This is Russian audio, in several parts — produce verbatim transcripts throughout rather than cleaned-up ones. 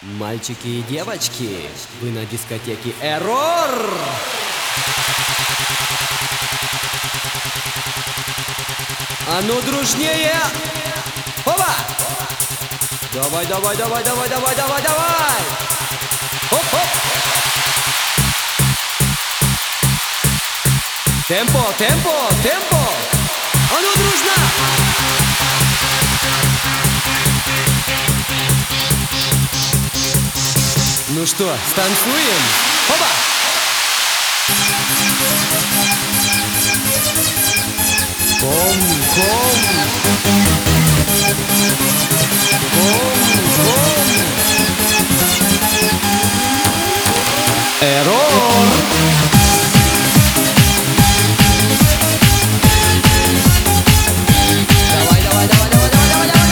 Мальчики и девочки, вы на дискотеке Эррор! А ну дружнее! Опа! Давай, давай, давай, давай, давай, давай, давай! Оп-оп! Темпо, темпо, темпо! А ну дружно! Ну что, станцуем? Опа! Ком, ком! Ком, ком! Эррор! Давай, давай, давай, давай, давай, давай, давай,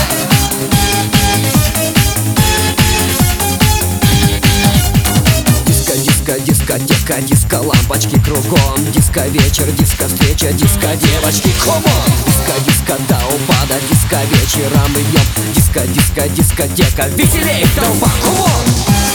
давай! Диско, диско, дискотека, диско, лампочки кругом. Диско вечер, диско встреча, диско девочки, комон! Диско, диско до упада, диско вечера мы бьем. Диско, диско, дискотека, веселей толпа, комон!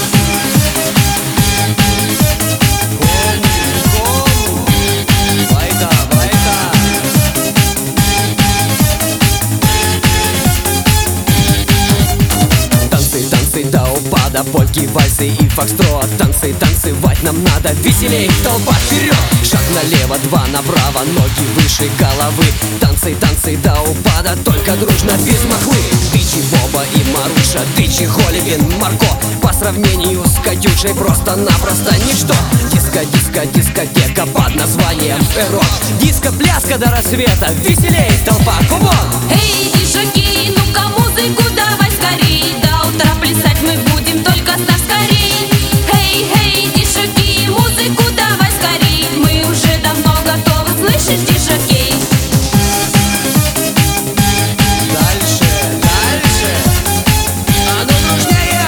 До упада, польки, вальсы и фокстрот. Танцы, танцевать нам надо, веселей, толпа вперед! Шаг налево, два направо, ноги выше головы. Танцы, танцы до упада, только дружно, без махлы. Дычи, Боба и Маруша, Дычи, Холивин, Марко. По сравнению с Катюшей просто-напросто ничто. Диско, диско, дискотека под названием Эррор. Диско, пляска до рассвета, веселей, толпа, комон! Эй, дишаки, ну-ка музыку давай скорей. До утра плясать мы будем, только ставь скорей. Эй, эй, дишаки, музыку давай скорей. Мы уже давно готовы, слышишь, дишаки? Дальше, дальше! А ну дружнее!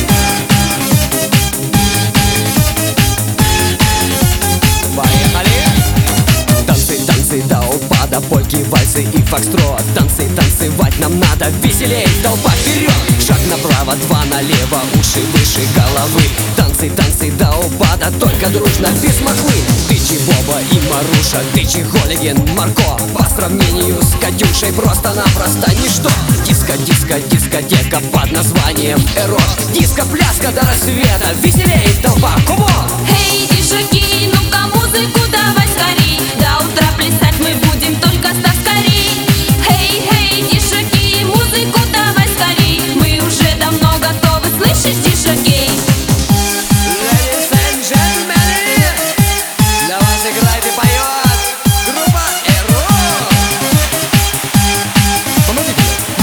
Поехали! Танцы, танцы до упада, польки, вальсы и фокстрот. Танцы, танцевать нам надо, веселей, толпа вперед! Шаг направо, два налево, уши выше головы. Танцы, танцы до упада, только дружно, без махлы. Дычи, Боба и Маруша, Дычи, Холивин, Марко. По сравнению с Катюшей просто-напросто ничто. Диско, диско, дискотека под названием Эррор. Диско, пляска до рассвета, веселей, толпа, комон! Эй, дишаки, ну-ка музыку давай скорей. До утра плясать мы будем, только ставь скорей. Эй, эй, дишаки, музыку давай скорей. Мы уже давно готовы, слышишь, дишаки? Ladies and gentlemen, для вас играет и поет группа Эррор. Помогите.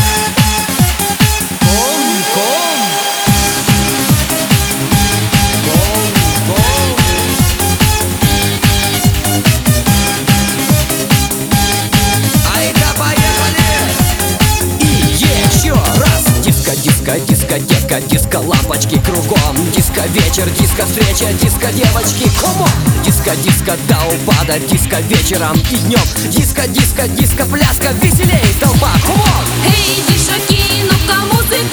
Ком, ком. Ком, ком. Ай-да, поехали! И еще раз! Диско, диско, дискотека, диско, лампочки кругом. Диско вечер, диско встреча, диско девочки, комон! Диско, диско до упада, диско вечером и днем. Диско, диско, диско, пляска, веселей, толпа, комон! Эй, дишаки, ну-ка музыку